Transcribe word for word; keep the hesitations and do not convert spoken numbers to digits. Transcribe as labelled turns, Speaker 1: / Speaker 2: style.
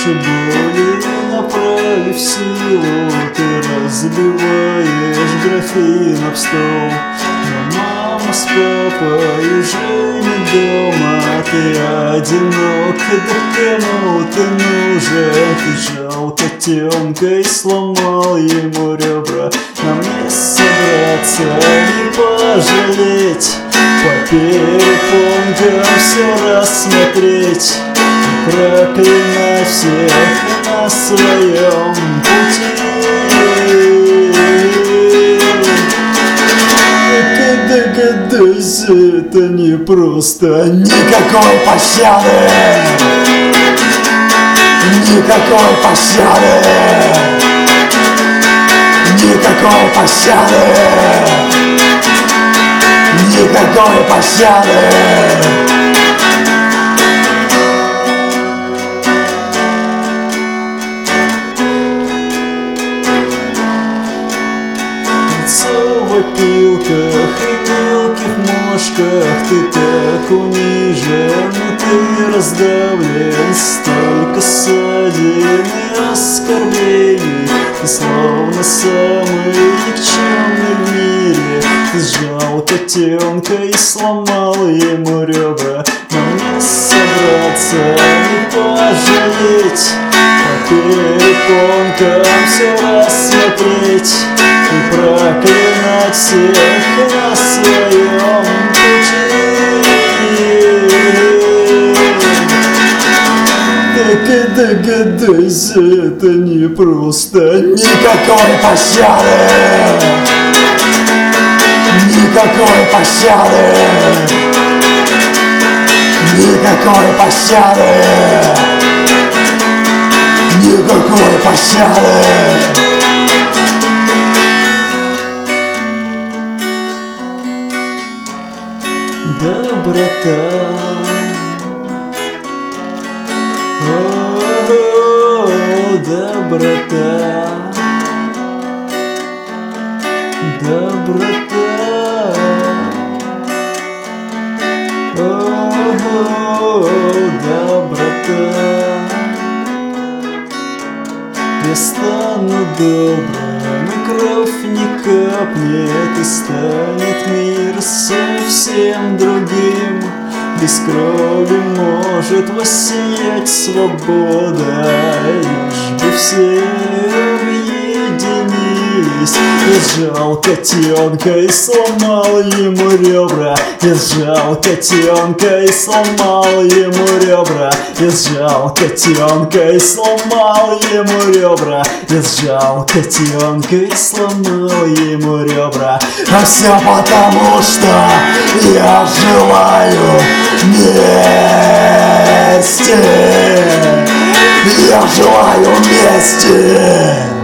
Speaker 1: больше боли, направив силу, ты разбиваешь графин об стол. Но мама с папой уже не дома, ты одинок, да кому ты нужен? Ты жал котенка и сломал ему ребра. Нам не собраться, не пожалеть, по перепонкам все рассмотреть, проклинать всех на своем пути. Догадайся, это не просто. Никакой пощады, никакой пощады, никакой пощады, никакой пощады. В опилках и мелких мошках ты так унижен, ты раздавлен, столько ссадин и оскорблений. Ты словно самый никчемный в мире. Ты сжал котенка и сломал ему ребра. Нам не собраться, не пожалеть, по перепонкам все рассмотреть и проклинать всех на своем пути. Так и догадайся, это не просто. Никакой пощады, никакой пощады, никакой пощады, никакой пощады. Доброта, о, доброта, доброта, о, доброта. Я стану добрым, и кровь не капнет, и станет мир совсем другим. Без крови может воссиять свобода, лишь бы все объединились. Я сжал котенка и сломал ему ребра. Я сжал котенка и сломал ему ребра. Я сжал котенка и сломал ему ребра. Я сжал котенка и сломал ему ребра. А все потому, что я желаю мести. Я желаю мести.